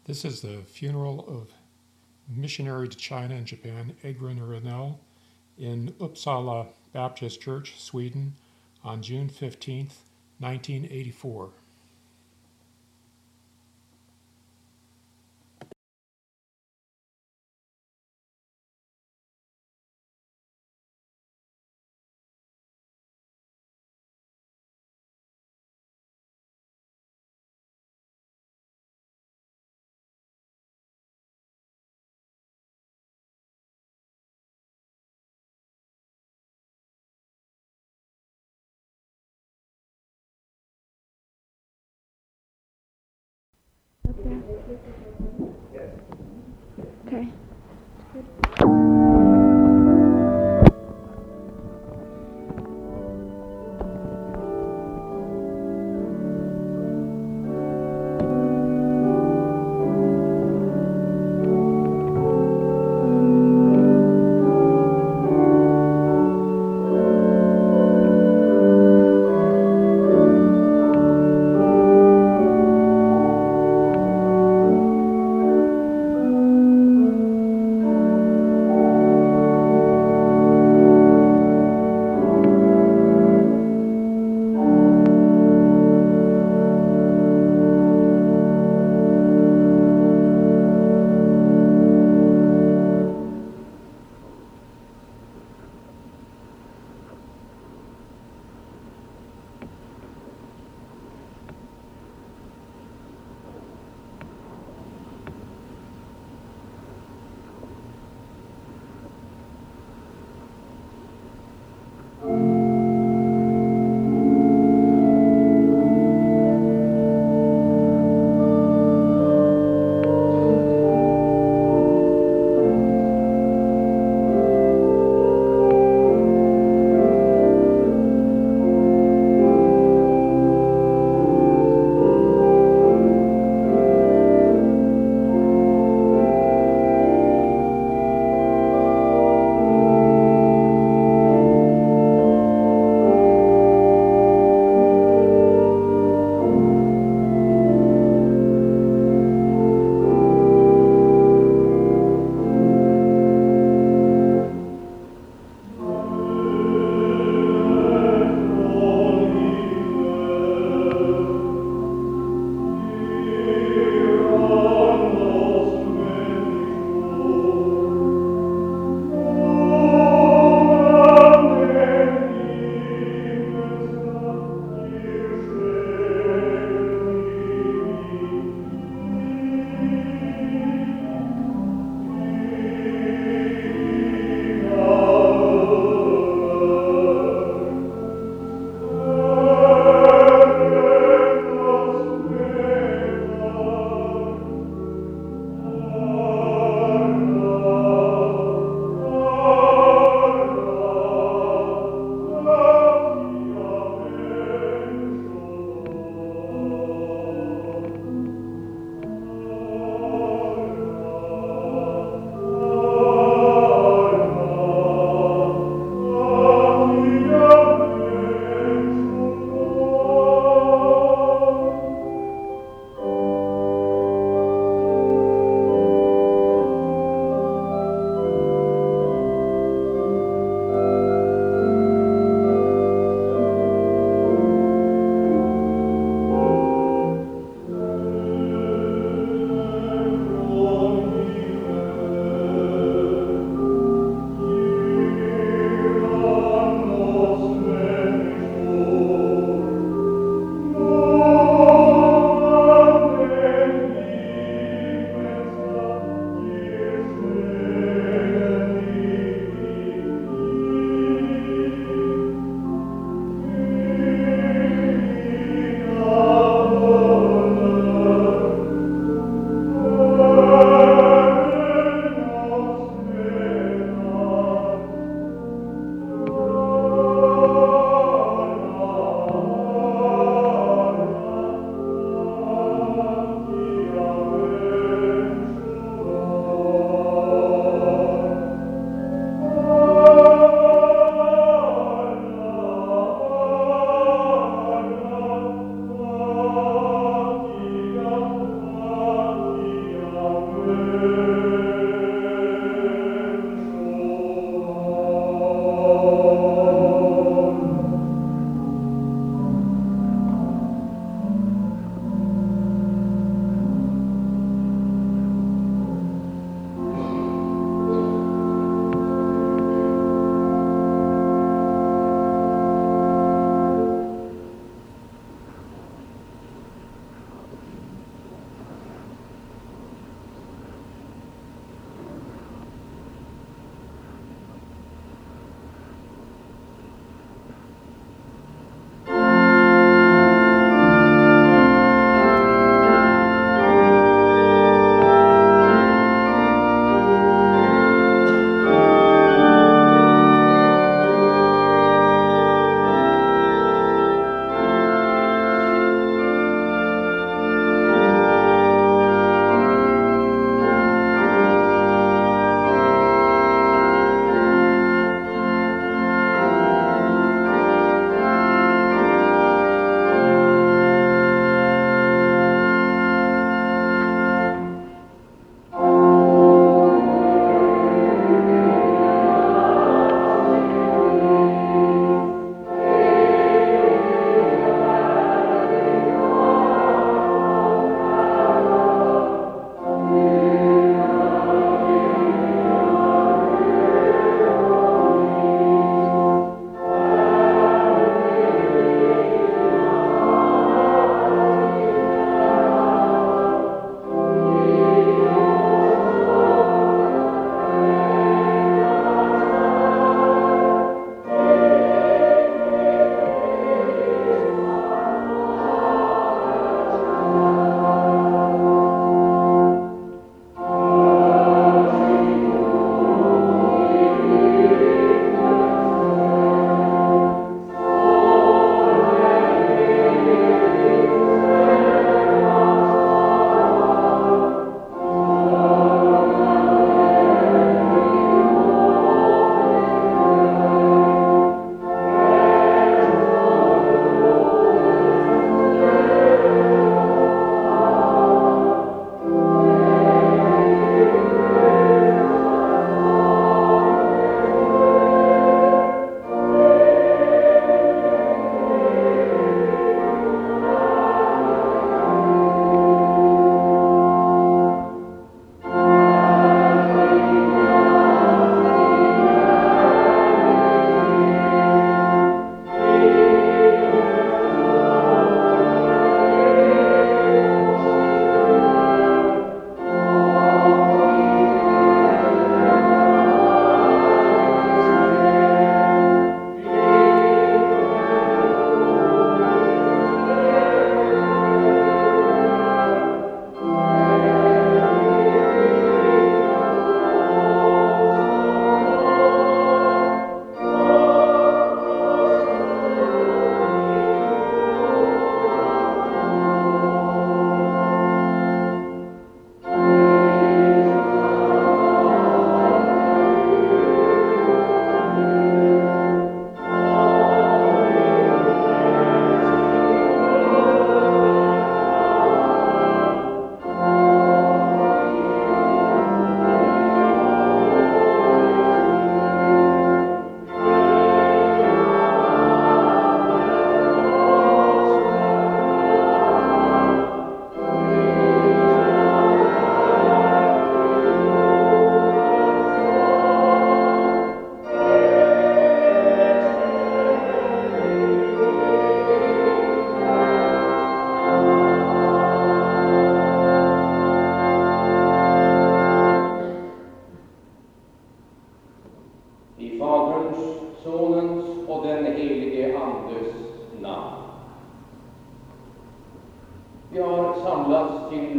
This is the funeral of missionary to China and Japan, Edwin Rönnell, in Uppsala Baptist Church, Sweden, on June 15th, 1984. Up there. Okay.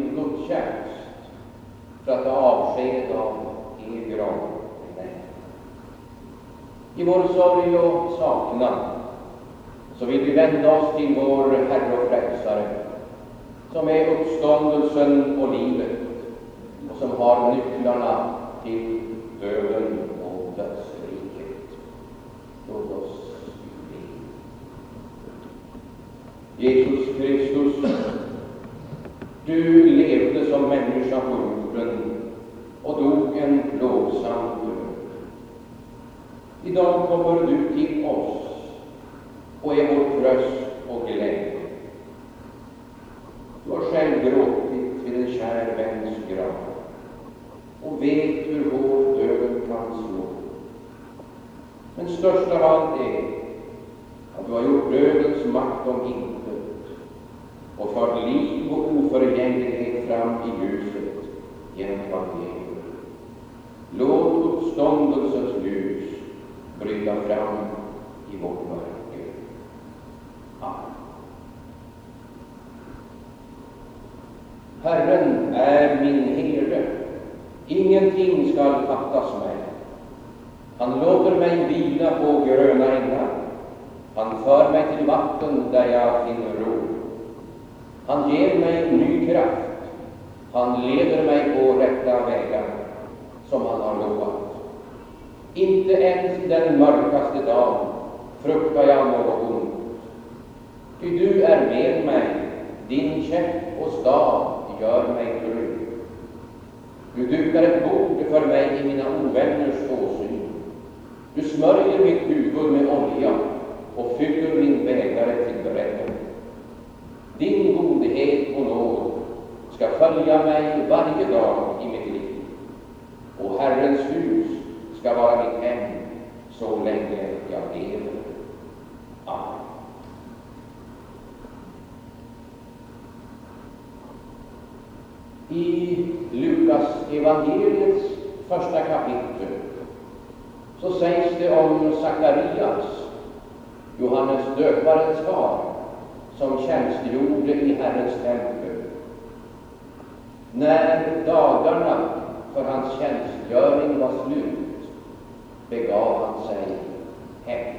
gudstjänst för att ta avsked av Egron. I vår sorg och saknad så vill vi vända oss till vår Herre och Frälsare, som är uppståndelsen och livet och som har nycklarna till döden och dödsriket. Låt oss be. Jesus Kristus, du levde som människa på jorden och dog en plågsam död. Idag kommer du till oss och är vår tröst och glädje. Du har själv gråtit vid en kär väns grav och vet hur hårt döden kan slå. Men störst av allt är att du har gjort dödens makt om intet och fört liv och oförgänglighet fram i ljuset genom evangeliet. Låt uppståndelsens ljus bryta fram i vårt mörker. Amen. Herren är min herde, ingenting skall fattas mig. Han låter mig vila på gröna ängar. Han för mig till vatten där jag finner ro. Han ger mig ny kraft. Han leder mig på rätta vägar som han har lovat. Inte ens den mörkaste dag fruktar jag något ont. Ty du är med mig, din käpp och stav gör mig trygg. Du dukar ett bord för mig i mina ovänners åsyn. Du smörjer mitt huvud med olja och fyller min bägare till brädden. Din godhet och nåd ska följa mig varje dag i mitt liv. Och Herrens hus ska vara mitt hem så länge jag lever. Amen. I Lukas evangeliets första kapitel så sägs det om Sakarias, Johannes döparens far, som tjänstgjorde i Herrens tempel. När dagarna för hans tjänstgöring var slut begav han sig hem.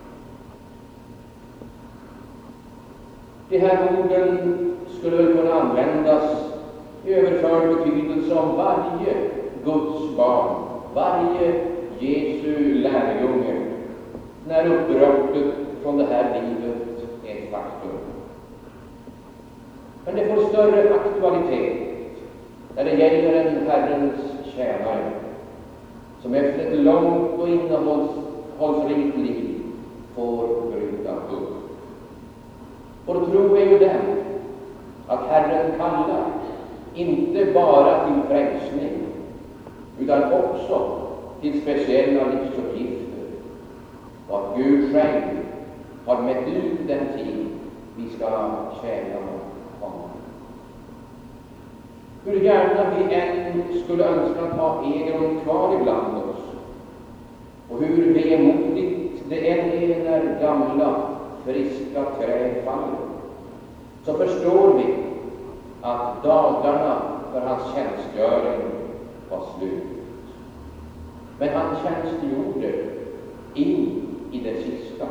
De här orden skulle kunna användas i överförd betydelse om varje Guds barn, varje Jesu lärjunge, när uppbrottet från det här livet är ett faktum. Men det får större aktualitet när det gäller en Herrens tjänare som efter ett långt och innehållsrikt liv får bryta upp. Vår tro är ju den att Herren kallar inte bara till frälsning utan också till speciella livsuppgifter, och att Gud själv har mätt ut den tid vi ska tjäna honom. Hur gärna vi än skulle önska att ha Egron kvar ibland oss, och hur vemodigt det än är när gamla, friska träd faller, så förstår vi att dagarna för hans tjänstgöring var slut. Men han tjänstgjorde in i det sista.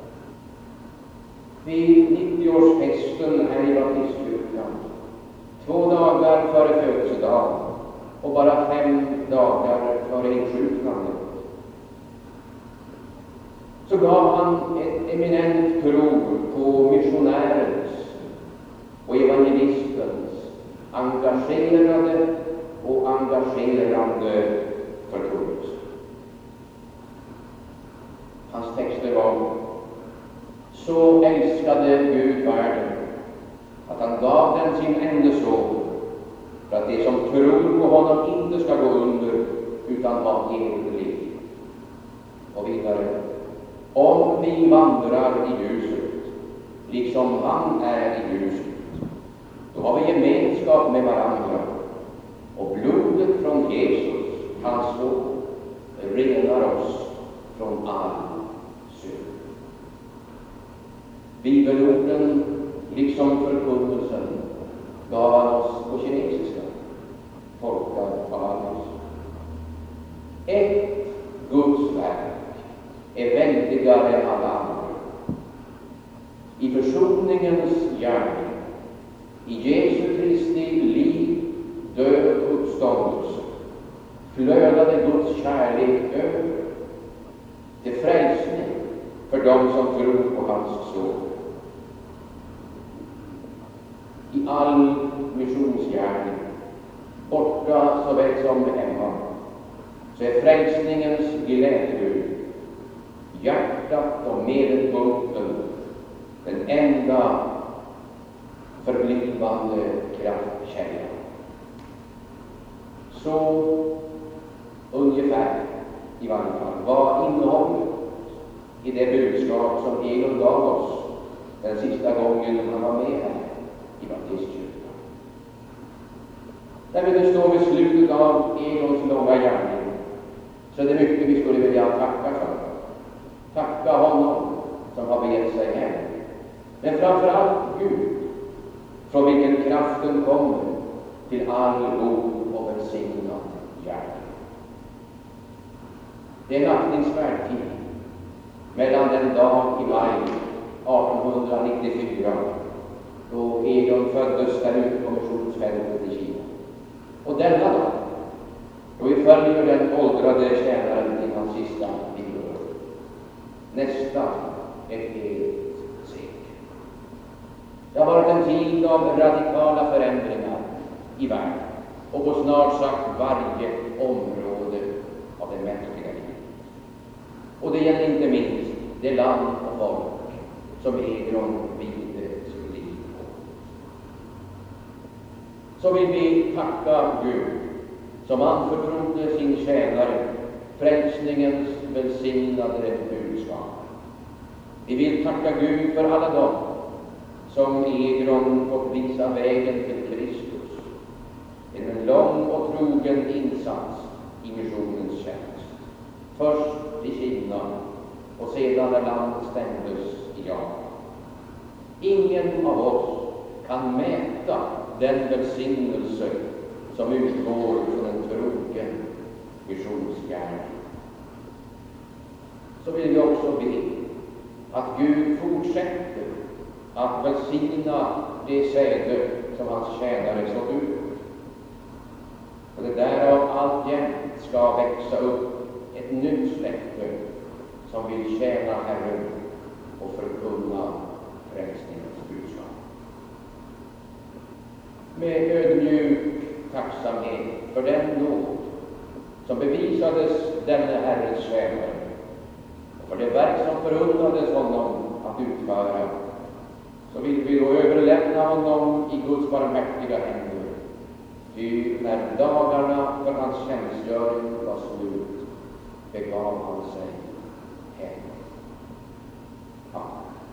Vid 90-årsfesten här i Baptistkyrkan, 2 dagar före födelsedagen och bara 5 dagar före insjuknandet, så gav han ett eminent prov på missionärens och evangelistens engagerade och engagerande förkunnelse. Hans texter var: så älskade Gud världen att han gav den sin enda son, för att de som tror på honom inte ska gå under utan ha evigt liv. Och vidare: om vi vandrar i ljuset liksom han är i ljuset, då har vi gemenskap med varandra, och blodet från Jesus, hans ord, renar oss från all synd. Bibelorden liksom förkunnelsen gav han oss på kinesiska, tolkad av Anders. Ett Guds verk är väldigare än alla andra. I försoningens gärning, i Jesu Kristi liv, död och uppståndelse, flödade Guds kärlek över till frälsning för dem som tror på hans son. I all missionsgärning, borta såväl som hemma, så är frälsningens glädje, hjärtat och medelpunkten, den enda förblivande kraftkällan. Så ungefär, i varje fall, var innehållet i det budskap som Egon gav oss den sista gången han var med här i Baptistkyrkan. När vi nu står vid slutet av Egons långa gärning, så är det mycket vi skulle vilja tacka för. Tacka honom som har begett sig hem. Men framför allt Gud, från vilken kraften kommer till all god och välsignad gärning. Det är en aktningsvärd tid mellan den dag i maj 1894, då Egon föddes där ute på missionsfältet i Kina, och denna dag, då vi följer den åldrade tjänaren till hans sista viloår. Nästan ett helt sekel. Det har varit en tid av radikala förändringar i världen och på snart sagt varje område av det mänskliga livet. Och det gäller inte minst det land och folk som Egon vigde sitt liv på. Så vill vi tacka Gud som anförtrodde sin tjänare frälsningens välsignade budskap. Vi vill tacka Gud för alla dem som Egon fått visa vägen till Kristus genom en lång och trogen insats i missionens tjänst. Först i Kina och sedan när landet stängdes i Japan. Ingen av oss kan mäta den välsignelse som utgår från en trogen missionsgärning. Så vill vi också be att Gud fortsätter att välsigna det säde som hans tjänare såg ut. Och det därav alltjämt ska växa upp ett nytt släkte som vill tjäna Herren och förkunna frälsningens budskap. Med ödmjuk tacksamhet för den nåd som bevisades denne Herrens tjänare och för det verk som förunnades honom att utföra, så vill vi då överlämna honom i Guds barmhärtiga händer. Ty när dagarna för hans tjänstgöring var slut, begav han sig hem. Amen.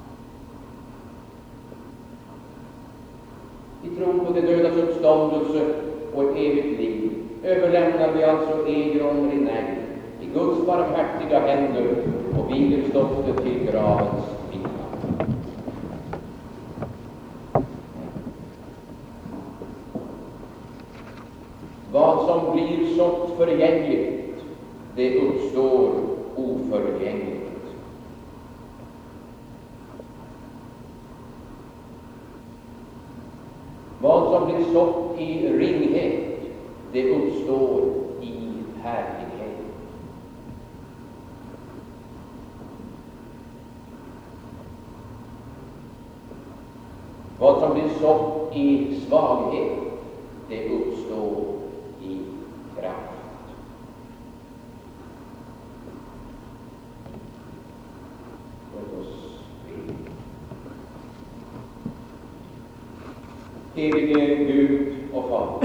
I tro på det dödas uppståndelse och ett evigt liv överlämnar vi alltså Egon Rinell i Guds barmhärtiga händer och viger stoftet till gravens vingar. Vad som blir sått förgängligt, det uppstår oförgängligt. Vad som blir sått i ringhet, det uppstår i härlighet. Vad som blir sått i svaghet, det uppstår i kraft. Låt oss be. Helige Gud och Fader,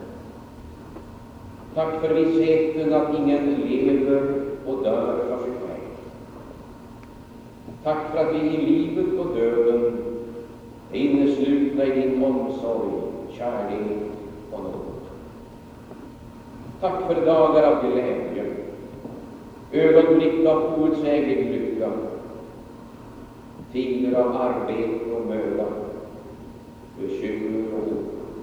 tack för vissheten att ingen lever och dör för sig själv. Tack för att vi i livet och döden är inneslutna i din omsorg, kärlek och nåd. Tack för dagar av glädje, ögonblick av outsäglig lycka, tider av arbete och möda, bekymmer och oro.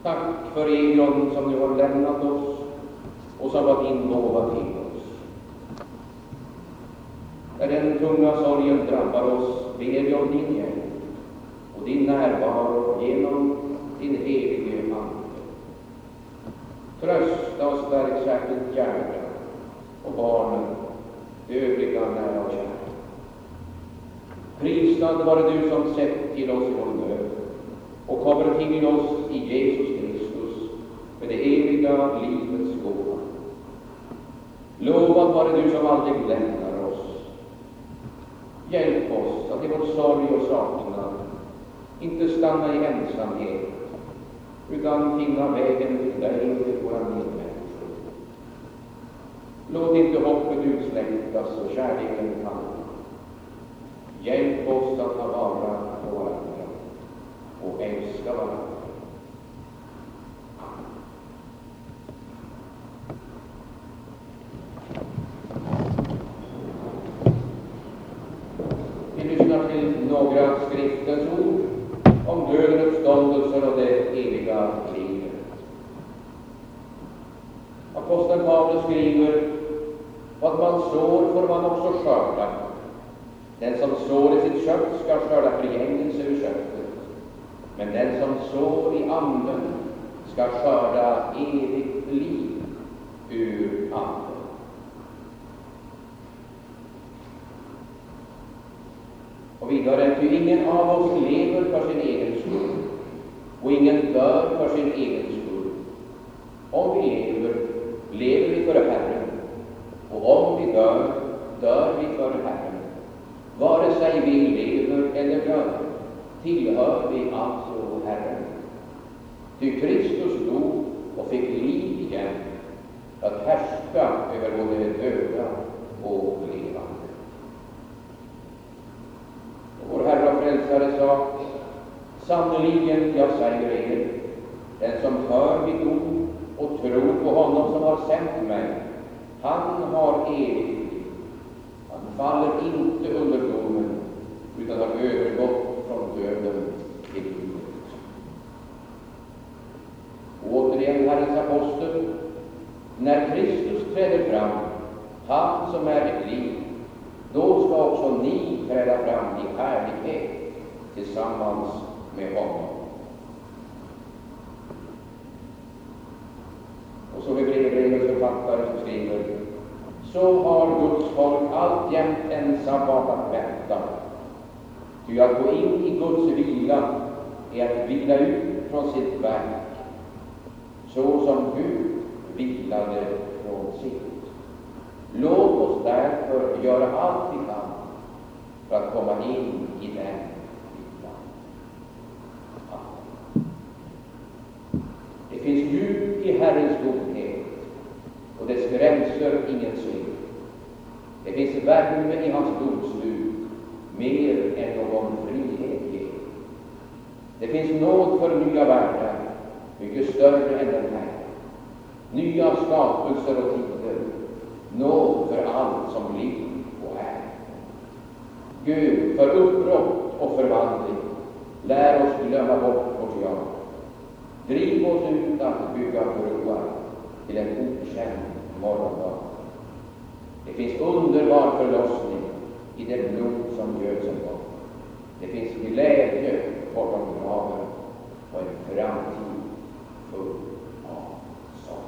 Tack för Egon som du har lämnat oss och som var din gåva till oss. När den tunga sorgen drabbar oss ber vi om din hjälp och din närvaro genom din helige Ande. Trösta oss där särskilt Gerda och barnen, övriga nära och kära. Prisad vare du som sett till oss i vår nöd och kommer till oss i Jesus Kristus med det eviga livets gåva. Lovad vare du som aldrig lämnar oss. Hjälp oss att i vår sorg och saknad inte stanna i ensamhet utan finna vägen till dig och till våra medmänniskor. Låt inte hoppet utsläckas och kärleken falla. Hjälp oss att ta vara på varandra och älska varandra. Vi lyssnar till några skriftens ord om döden, uppståndelsen och det eviga livet. Aposteln Paulus skriver: vad man sår får man också skörda. Den som sår i sitt kött ska skörda förgängelse ur köttet, men den som sår i anden ska skörda evigt liv ur anden. Och vidare: ty ingen av oss lever för sin egen skull, och ingen dör för sin egen skull. Om vi lever, lever vi för Herren, och om vi dör, dör vi för Herren. Vare sig vi lever eller dör, tillhör vi alltså Herren. Ty Kristus dog och fick liv igen, att härska över både döda och levande. Och vår Herre och Frälsare sa: sannerligen, jag säger er, den som hör mitt ord och tror på honom som har sänt mig, han har evigt liv. Han faller inte under domen, utan har övergått från döden till livet. Och återigen Herrens apostel: när Kristus träder fram, han som är ett liv, då ska också ni träda fram i härlighet tillsammans med honom. Och så blir brevets författare som skriver: så har Guds folk alltjämt en sabbat att vänta. Ty att gå in i Guds vila är att vila ut från sitt verk, så som Gud vilade från sitt. Låt oss därför göra allt vi kan för att komma in i den vilan. Det finns djup i Herrens godhet, och dess gränser ingen syn. Det finns värme i hans domslut, mer än någon frihet ger. Det finns nåd för nya världar, mycket större än den här. Nya skapelser och tider, nåd för allt som liv och är. Gud, för uppbrott och förvandling, lär oss glömma bort vårt jag. Driv oss ut att bygga broar till en okänd morgondag. Det finns underbar förlossning i det blod som göds en gång. Det finns glädje bortom graven och en framtid full av sorg.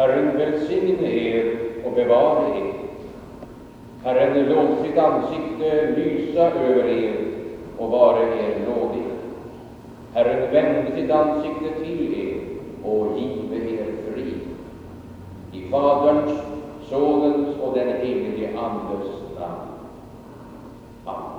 Herren välsigne er och bevare er. Herren låt sitt ansikte lysa över er och vare er nådig. Herren vände sitt ansikte till er och give er frid. I Faderns, Sonens och den helige Andes namn. Amen.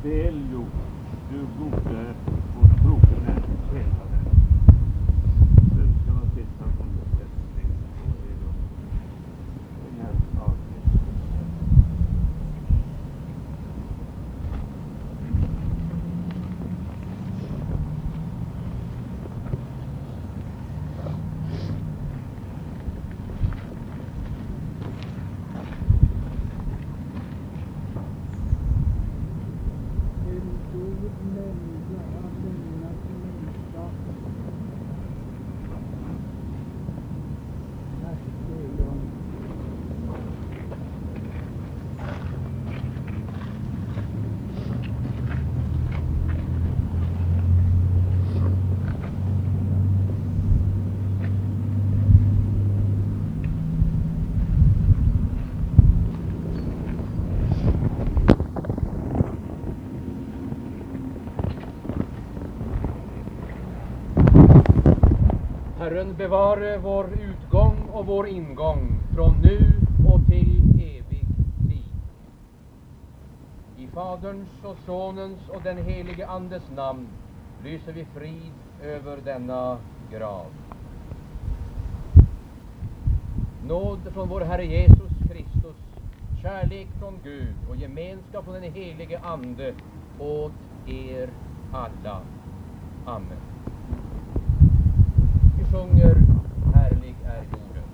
Vel gjort, du gode og trogna tjänare. Önskan att sitta på besättning och i rum. Den här saken. Herren bevare vår utgång och vår ingång från nu och till evig tid. I Faderns och Sonens och den helige Andes namn lyser vi frid över denna grav. Nåd från vår Herre Jesus Kristus, kärlek från Gud och gemenskap från den helige Ande åt er alla. Amen. Vi sjunger Härlig är jorden.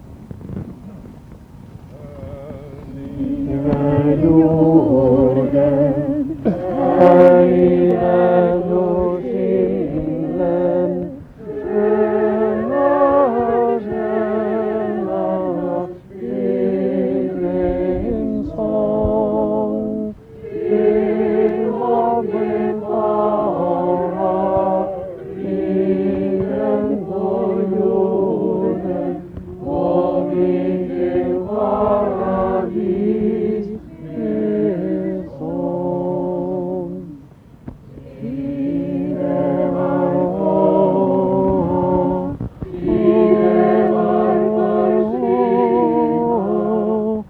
Härlig är jorden, härlig är vår himlen. Sköna, sköna, fridens sång. Det må bevara friden på jorden och vilket paradis med sång. Fide varför, fide varför så,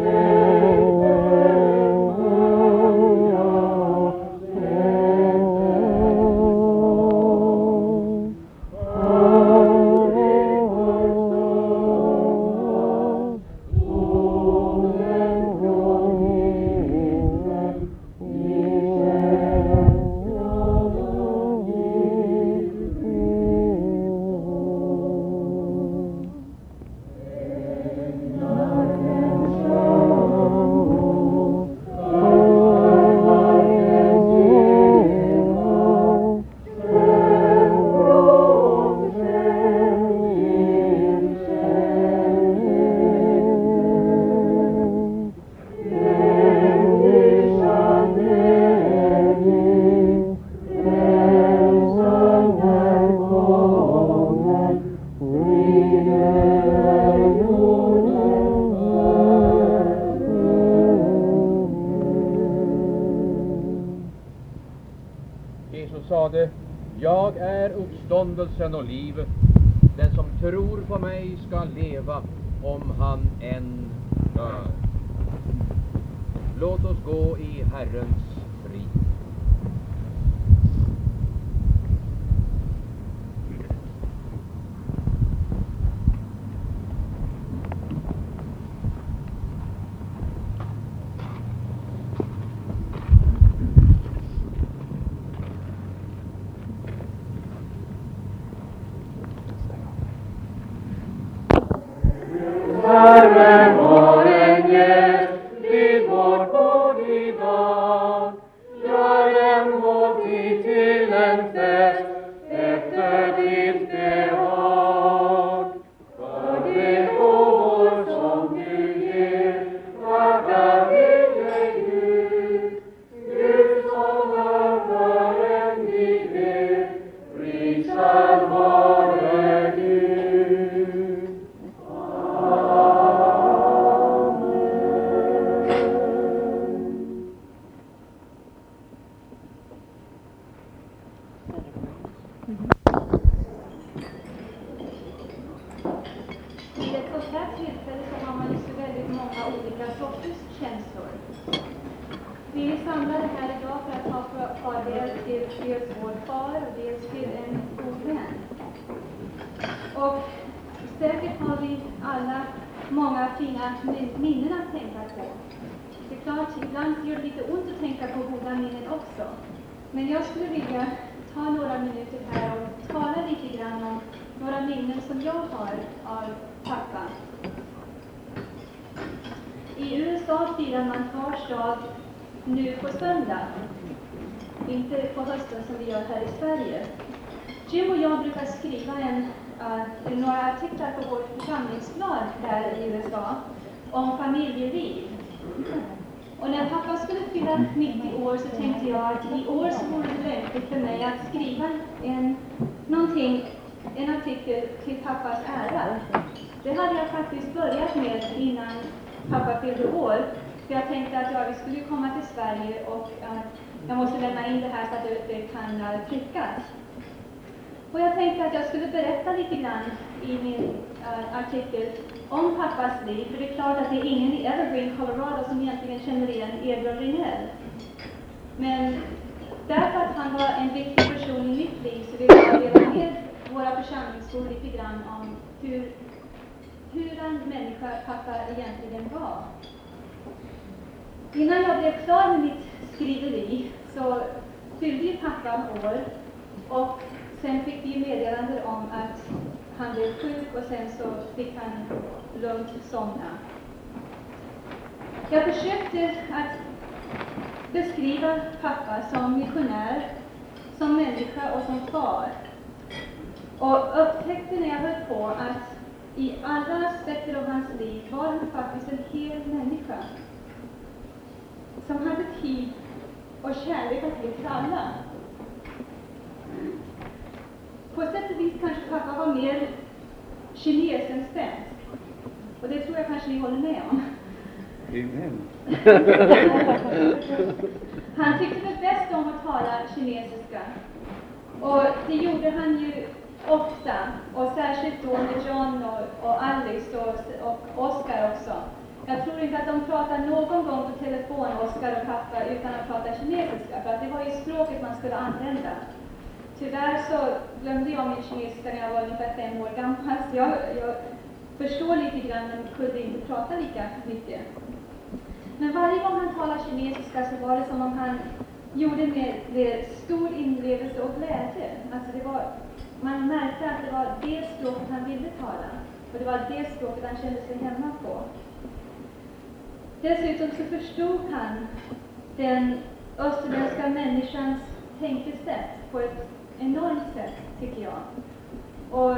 Jesus sade, jag är uppståndelsen och livet. Den som tror på mig ska leva om han än dör. Låt oss gå i Herrens frid. Herren var en gäst vid vårt bord idag. Gör en måltid till en fest efter ditt behag. För det gåvor som du ger, tackar vi dig Gud. Gud som för en givet, prisad vare Gud. farväl till dels vår far och dels till en god vän. Och säkert har vi alla många fina minnen att tänka på. Det är klart, ibland gör det lite ont att tänka på goda minnen också. Men jag skulle vilja ta några minuter här och tala lite grann om några minnen som jag har av pappa. I USA firar man Fars dag nu på söndag. Inte på hösten som vi gör här i Sverige. Jim och jag brukar skriva några artiklar på vårt församlingsblad där i USA om familjeliv. Och när pappa skulle fylla 90 år så tänkte jag att i år så vore det lämpligt för mig att skriva en artikel till pappas ära. Det hade jag faktiskt börjat med innan pappa fyllde år. För jag tänkte att vi skulle komma till Sverige och jag måste lämna in det här så att det kan tryckas. Och jag tänkte att jag skulle berätta lite grann i min artikel om pappas liv. För det är klart att det är ingen i Evergreen, Colorado som egentligen känner igen Edvard Rinell. Men därför att han var en viktig person i mitt liv så vill jag dela med våra församlingsbor lite grann om hur en människa pappa egentligen var. Innan jag blev klar med mitt skriveri så fyllde ju pappa år och sen fick vi meddelande om att han blev sjuk och sen så fick han lugnt somna. Jag försökte att beskriva pappa som missionär, som människa och som far. Och upptäckte när jag höll på att i alla aspekter av hans liv var han faktiskt en hel människa. Som hade tid och kärlek att ge till alla. På sätt och vis kanske pappa var mer kines än svensk. Och det tror jag kanske ni håller med om. Amen. Han tyckte väl bäst om att tala kinesiska. Och det gjorde han ju ofta. Och särskilt då med John och Alice och Oscar också. Jag tror inte att de pratar någon gång på telefon, Oscar och pappa, utan att prata kinesiska. För att det var ju språket man skulle använda. Tyvärr så glömde jag min kinesiska när jag var ungefär 5 år gammal. Så jag förstår lite grann men kunde inte prata lika mycket. Men varje gång han talade kinesiska så var det som om han gjorde med stor inlevelse och glädje. Alltså man märkte att det var det språket han ville tala. Och det var det språket han kände sig hemma på. Dessutom så förstod han den österländska människans tänkesätt på ett enormt sätt, tycker jag. Och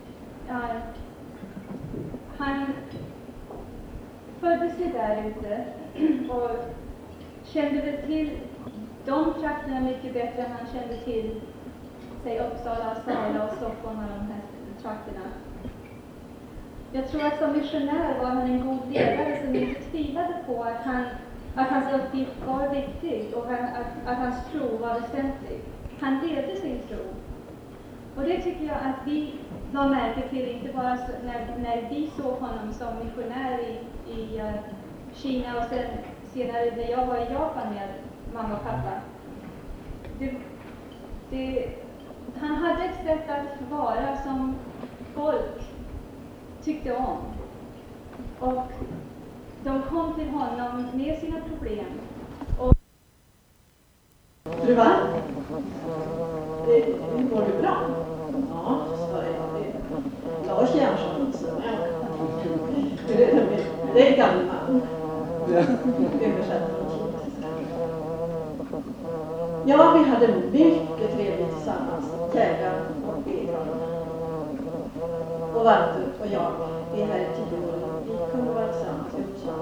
han föddes ju där ute och kände väl till de trakterna mycket bättre än han kände till säg Uppsala, Sala och Stockholm och de här trakterna. Jag tror att som missionär var han en god ledare som inte tvivlade på att hans uppgift var viktig och att hans tro var väsentlig. Han levde sin tro. Och det tycker jag att vi la märke till, inte bara när vi såg honom som missionär i Kina och sen senare när jag var i Japan med mamma och pappa. Han hade ett sätt att vara som folk tyckte om. Och de kom till honom med sina problem. Fru Wall? Går det bra? Ja, så är det. Lars Järnsson också. Det är en gammal man. Översatt från kinesiska. Ja, vi hade mycket trevligt tillsammans. Jägaren och Egon. Och Walter och jag. Vi är här i 10 år. Vi kunde vara tillsammans i Uppsala.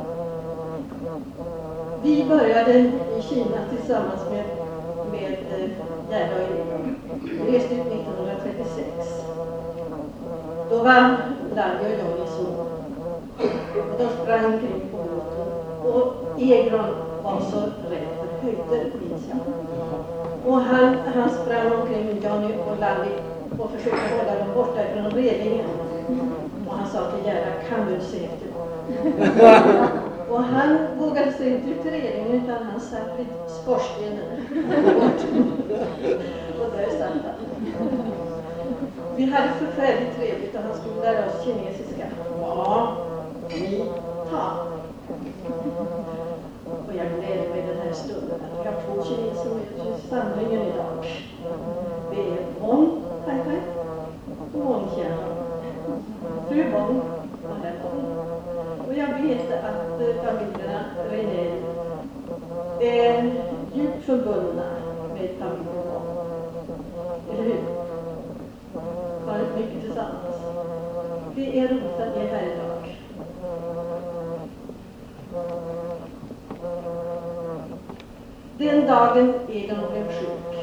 Vi började i Kina tillsammans med Gerda och Egon. Vi reste ut 1936. Då var Larry och jag i små. Och de sprang omkring på båten. Och Egon var så rädd för höjder, minns jag. Och han sprang omkring med Johnny och Larry och försökte hålla dem borta från relingen. Och han sa till Gerda, kan du se efter dem? Och han vågade vågade sig inte ut till regeringen utan han satt vid skorstenen. Och där satt han. Vi hade förfärligt trevligt och han skulle lära oss kinesiska. Ja, ni ta. Och jag gläder mig den här stunden. Vi har 2 kineser med i samlingen idag. Det är Wong Hai och Wong Qian. Fru Wong och herr Wong. Och jag vet att familjerna René är djupt förbundna med familjen Wong. Eller hur? Varit mycket tillsammans. Det är roligt att vi är här idag. Den dagen Egon blev sjuk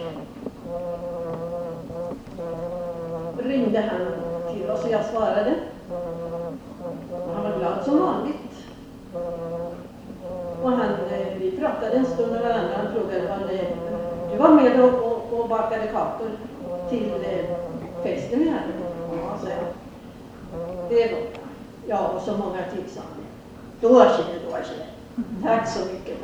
ringde han till oss och jag svarade. Han var glad som vanligt. Och vi pratade en stund med varandra. Han frågade om du var med och bakade kakor till festen vi hade. Ja, så det var ja, och så många till sa han. Då var det. Tack så mycket.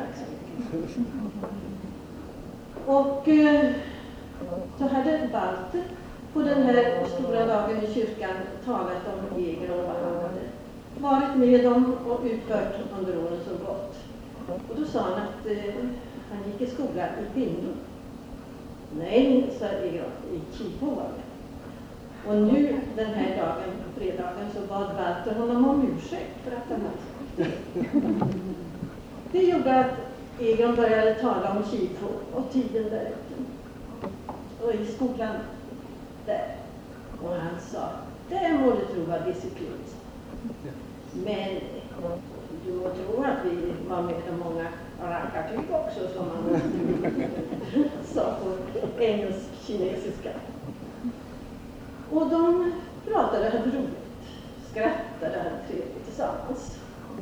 Och så hade Walter på den här stora dagen i kyrkan talat om Egon och vad han hade varit med om och utfört under åren som gått. Och då sa han att han gick i skolan i Bindung. Nej, sa Egon, i Kipo var det. Och nu den här dagen, fredagen, så bad Walter honom om ursäkt för att han hade. Det gjorde att Egon började tala om Kipo och tiden där ute. Och i skolan där. Och han sa, det må du tro var disciplin. Men du må tro att vi var med om många rackartyg också, som man sa på engelsk-kinesiska. Och de pratade, hade roligt, skrattade, hade trevligt tillsammans.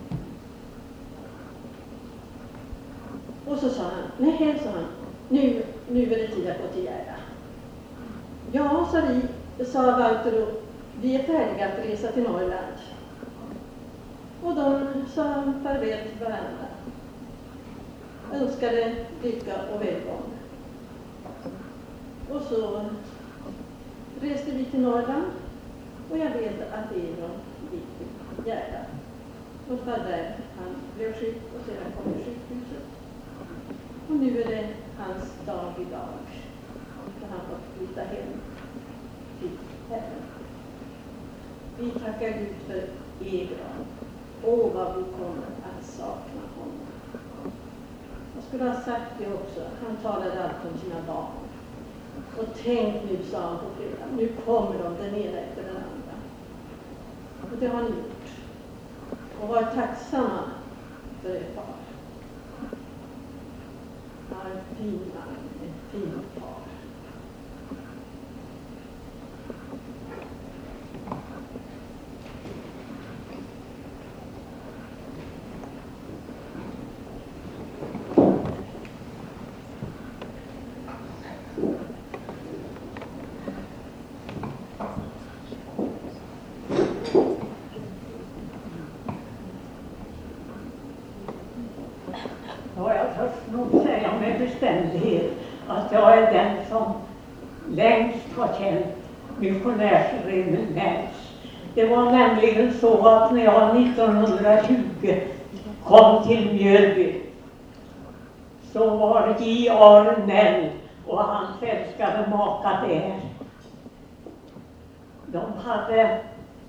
Och så sa han, nej, sa han, nu är det tid att gå till Gärda. Ja, sa Walter, och vi är färdiga att resa till Norrland. Och de sa farväl till varandra. Önskade lycka och välgång. Och så reste vi till Norrland. Och jag vet att Egon gick till Gärda. Och var där han blev sjuk och sedan kom till sjukhuset. Och nu är det hans dag idag. Då han fått flytta hem till Herren. Vi tackar Gud för Egon. Åh, vad vi kommer att sakna honom. Jag skulle ha sagt det också. Han talade alltid om sina barn. Och tänk nu, sa han på fredag. Nu kommer de den ena efter den andra. Och det har ni gjort. Och var tacksamma för er far. Ja, en fin man, en fin far. Att jag är den som längst har känt missionärsrenäs. Det var nämligen så att när jag 1920 kom till Mjölby så var J. Arnell och hans älskade maka där. De hade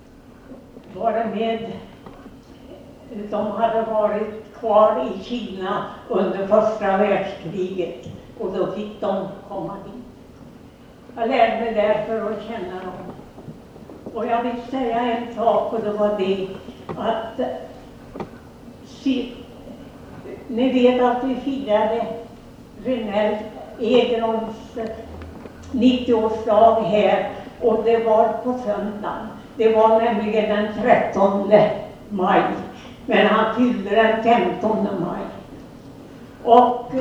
varit kvar i Kina under första världskriget. Och då fick de komma dit. Jag lärde mig därför att känna dem. Och jag vill säga en sak, och det var det att ni vet att vi firade Renell Egons 90-årsdag här, och det var på söndagen. Det var nämligen den 13 maj, men han fyllde den 15 maj. Och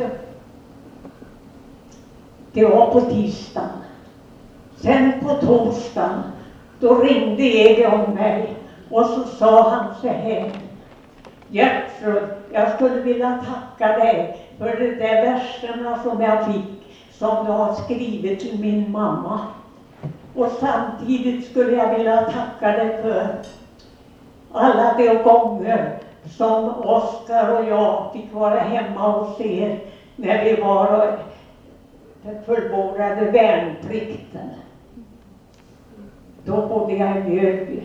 det var på tisdagen. Sen på torsdagen, då ringde Egon mig och så sa han så här: Gertrud, jag skulle vilja tacka dig för de där verserna som jag fick, som du har skrivit till min mamma. Och samtidigt skulle jag vilja tacka dig för alla de gånger som Oskar och jag fick vara hemma hos er när vi var och fullbordade värnplikten. Då bodde jag i Mjölby.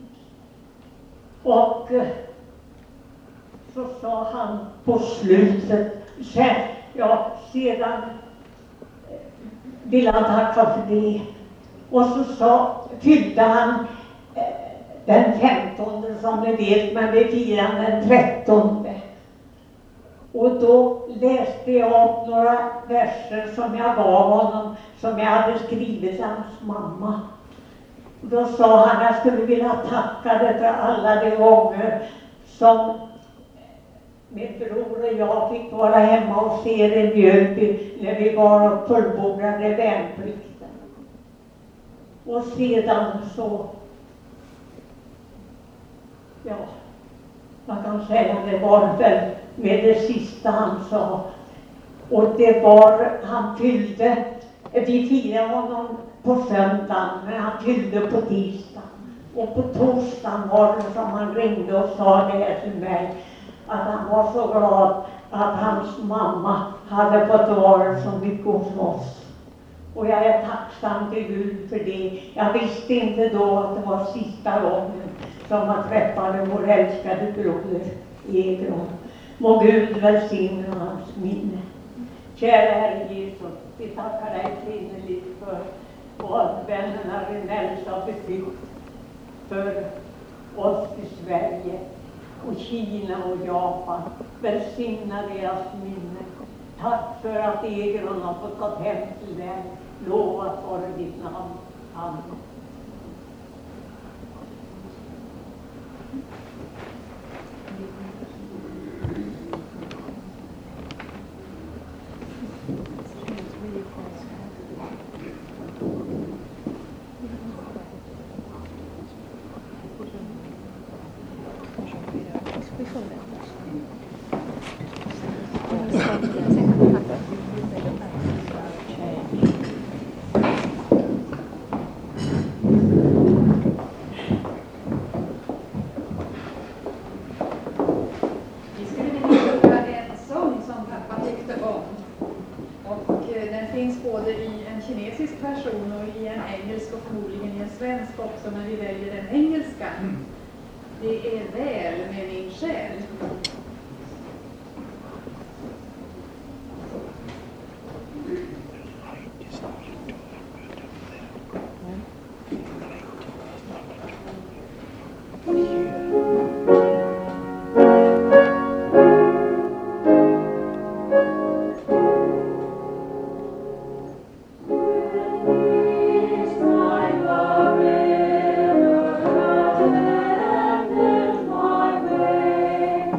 Och så sa han på slutet, sedan ville han tacka för det. Och så fyllde han den 15 som ni vet, men vi firar den 13. Och då läste jag upp några verser som jag gav honom, som jag hade skrivit till hans mamma. Och då sa han, jag skulle vilja tacka dig för alla de gånger som min bror och jag fick vara hemma hos er i Mjölby när vi var och fullbordade värnplikten. Och sedan så, ja, man kan säga det var väl med det sista han sa. Och det var, han fyllde, vi firade honom på söndagen, men han fyllde på tisdagen. Och på torsdagen var det som han ringde och sa det här till mig, att han var så glad att hans mamma hade fått vara så mycket hos oss. Och jag är tacksam till Gud för det. Jag visste inte då att det var sista gången som jag träffade vår älskade broder Egon. Må Gud välsigna hans minne. Kära Herre Jesus, vi tackar dig innerligt för vad vännerna Renells har betytt för oss i Sverige och Kina och Japan. Välsigna deras minne. Tack för att Egon har fått gå hem till dem. Lovat vare ditt namn. Amen. Version och i en engelsk och förmodligen i en svensk också, men vi väljer den engelska. Det är väl med min själ. My way.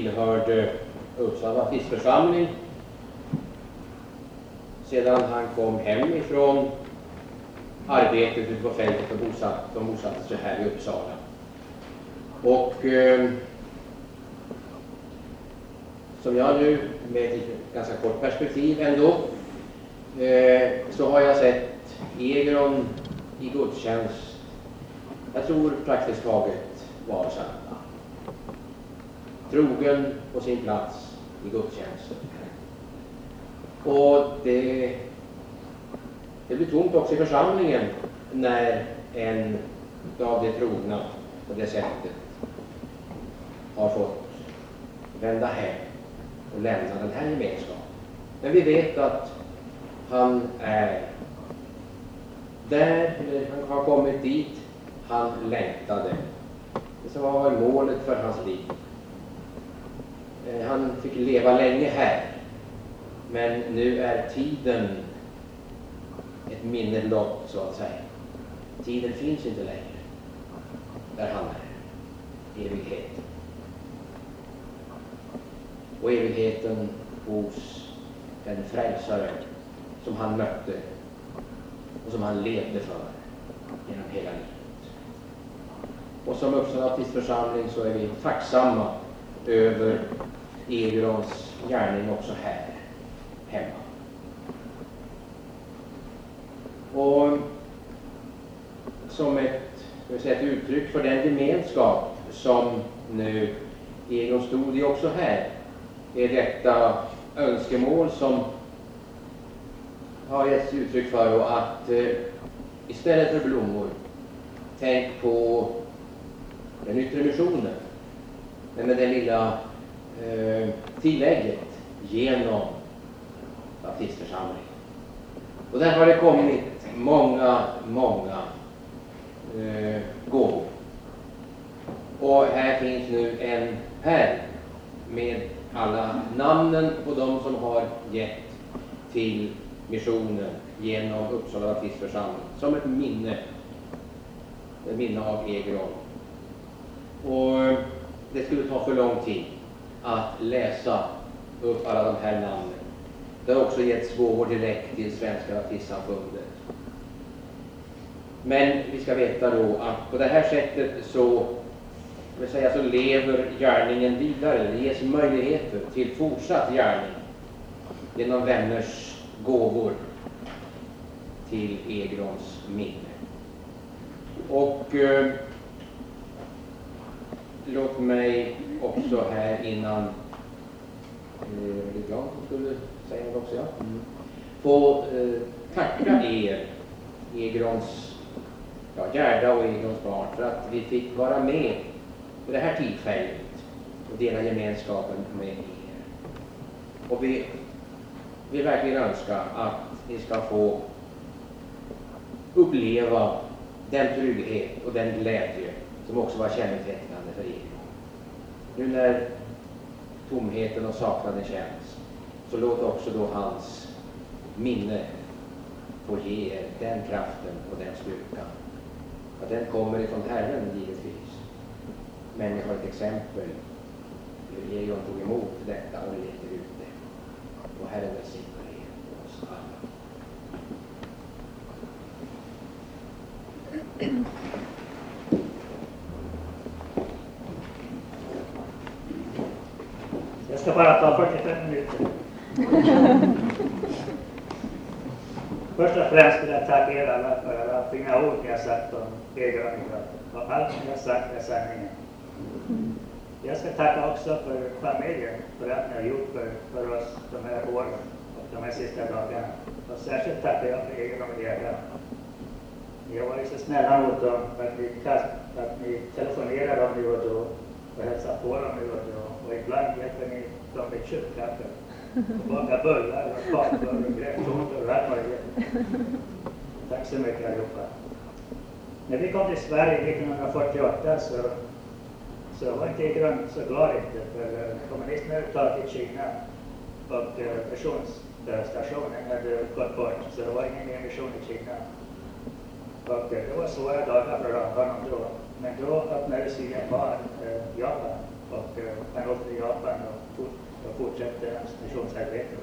tillhörde Uppsala baptistförsamling sedan han kom hem ifrån arbetet ute på fältet och bosatte sig här i Uppsala. Och som jag nu med ett ganska kort perspektiv ändå så har jag sett Egon i gudstjänst, jag tror praktiskt taget var samma. Trogen på sin plats i gudstjänsten. Och det blir tomt också i församlingen när en av de trogna på det sättet har fått vända hem och lämna den här gemenskapen. Men vi vet att han är där, eller han har kommit dit han längtade. Det som var målet för hans liv. Han fick leva länge här, men nu är tiden ett minne blott, så att säga. Tiden finns inte längre där han är, evigheten. Och evigheten hos den frälsare som han mötte och som han levde för genom hela livet. Och som Uppsala baptistförsamling så är vi tacksamma över Egons gärning också här hemma. Och som ett uttryck för den gemenskap som nu Egon stod i också här är detta önskemål som har getts uttryck för att istället för blommor tänk på den yttre missionen, men med det lilla tillägget genom baptistförsamlingen. Och där har det kommit många gåvor. Och här finns nu en pärl med alla namnen på de som har gett till missionen genom Uppsala baptistförsamling som ett minne av Egon. Och det skulle ta för lång tid att läsa upp alla de här namnen. Det har också getts gåvor direkt till Svenska baptistsamfundet. Men vi ska veta då att på det här sättet så lever gärningen vidare. Det ges möjligheter till fortsatt gärning genom vänners gåvor till Egons minne. Och låt mig också här innan Jan skulle säga något också, få tacka er, Egons, Gerda och Egons barn, för att vi fick vara med på det här tillfället och dela gemenskapen med er. Och vi vill verkligen önska att ni ska få uppleva den trygghet och den glädje som också var kännetecknande för er. Nu när tomheten och saknaden känns, så låt också då hans minne få ge er den kraften och den styrkan. Att den kommer ifrån Herren givetvis. Men jag har ett exempel hur Egon tog emot detta och levde ut det. Och Herren välsignar er och oss alla. Jag ska bara ta 45 minuter. Först och främst vill jag tacka er alla för alla fina ord ni har sagt om Egon och allt ni har sagt är sanningen. Jag ska tacka också för familjen för allt ni har gjort för oss de här åren och de här sista dagarna. Och särskilt tackar jag för Egon och Gerda. Ni har varit så snälla mot dem att ni telefonerar dem nu och då och hälsar på dem nu och då. Och ibland hjälper ni dem med köpkaffe och baka bullar och kakor och gräddtårtor och allt möjligt. Tack så mycket allihopa. När vi kom till Sverige 1948 så var inte Egon så glad inte, för kommunismen hade tagit Kina och missionsstationen hade gått bort, så det var ingen mer mission i Kina. Och det var svåra dagar för honom då. Men då öppnades ju Japan Och han åkte till Japan och fortsatte hans missionsarbete.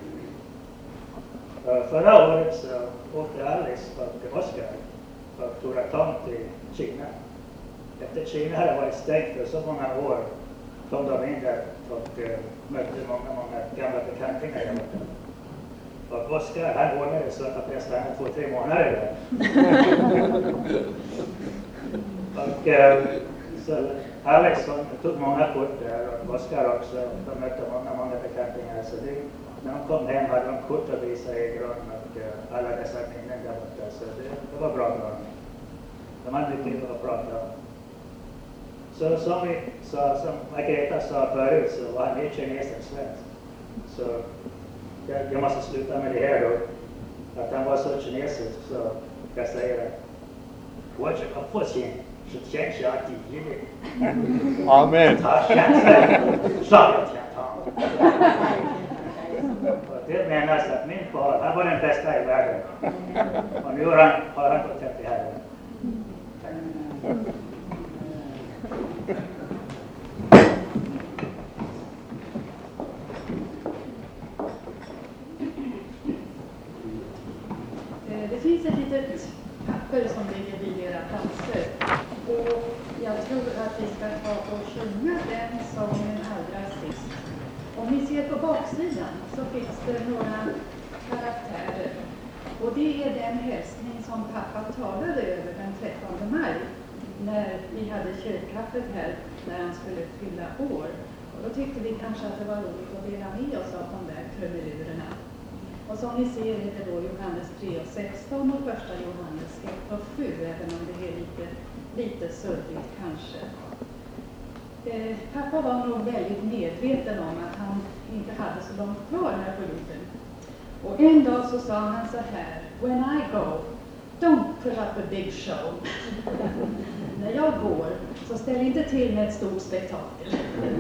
Förra året så åkte Alice och Oskar och tog Tom till Kina. Efter Kina hade varit stängt för så många år kom de in där och mötte många gamla bekantingar där borta. Och Oskar, han ordnade så att jag stannade 2-3 månader där. Och så Alex tog många kort där och Oskar också. De mötte många bekantingar. Så när de kom hem hade de kort att visa i grund och alla dessa minnen där borta. Så det var bra. De hade mycket att prata om. Så som Margareta sa förut så var han mer kines än svensk. Så jag måste sluta med det här då. Att han var så kinesisk så jag säger att我这个父亲是天下第一的。 Amen. 他现在上了天堂。Och det menas att min far, han var den bästa i världen. Och nu har han gått hem till Herren. Det finns ett litet papper som ligger vid era platser. Och jag tror att vi ska ta och sjunga den sången allra sist. Om ni ser på baksidan så finns det några karaktärer. Och det är den hälsning som pappa talade över den 13 maj. När vi hade kyrkkaffet här när han skulle fylla år. Och då tyckte vi kanske att det var roligt att dela med oss av de där krumelurerna. Och som ni ser är det då Johannes 3:16 och 1 Johannes 1:7, även om det är lite suddigt kanske. Pappa var nog väldigt medveten om att han inte hade så långt kvar här på jorden. Och en dag så sa han så här: When I go, don't put up a big show. När jag går så ställ inte till med ett stort spektakel.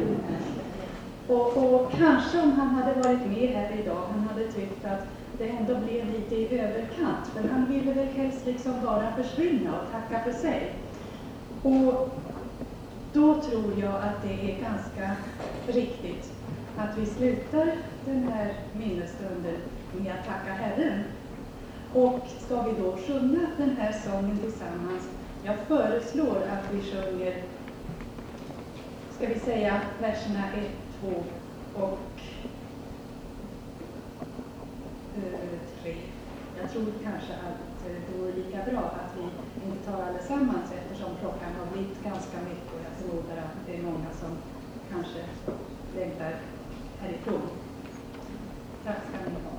Och kanske om han hade varit med här idag, han hade tyckt att det ändå blev lite i överkant. För han ville väl helst liksom bara försvinna och tacka för sig. Och då tror jag att det är ganska riktigt att vi slutar den här minnesstunden med att tacka Herren. Och ska vi då sjunga den här sången tillsammans? Jag föreslår att vi sjunger, ska vi säga, verserna 1, 2 och 3. Jag tror kanske att det vore lika bra att vi inte tar allesammans eftersom klockan har blivit ganska mycket och jag förmodar att det är många som kanske längtar härifrån. Tack ska ni ha.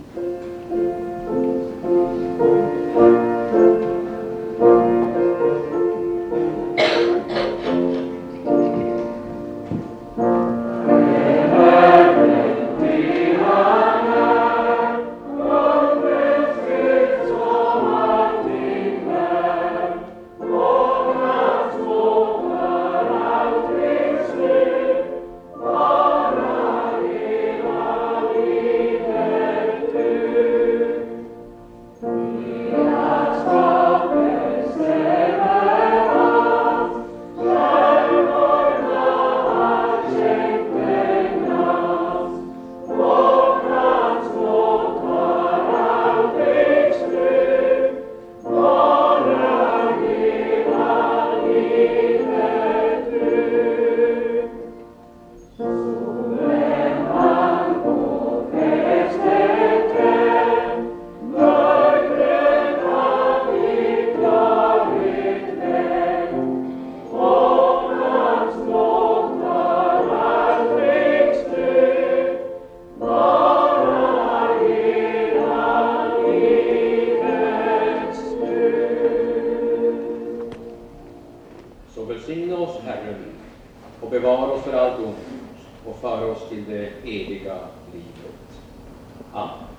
bevara oss för allt ont och för oss till det eviga livet. Amen.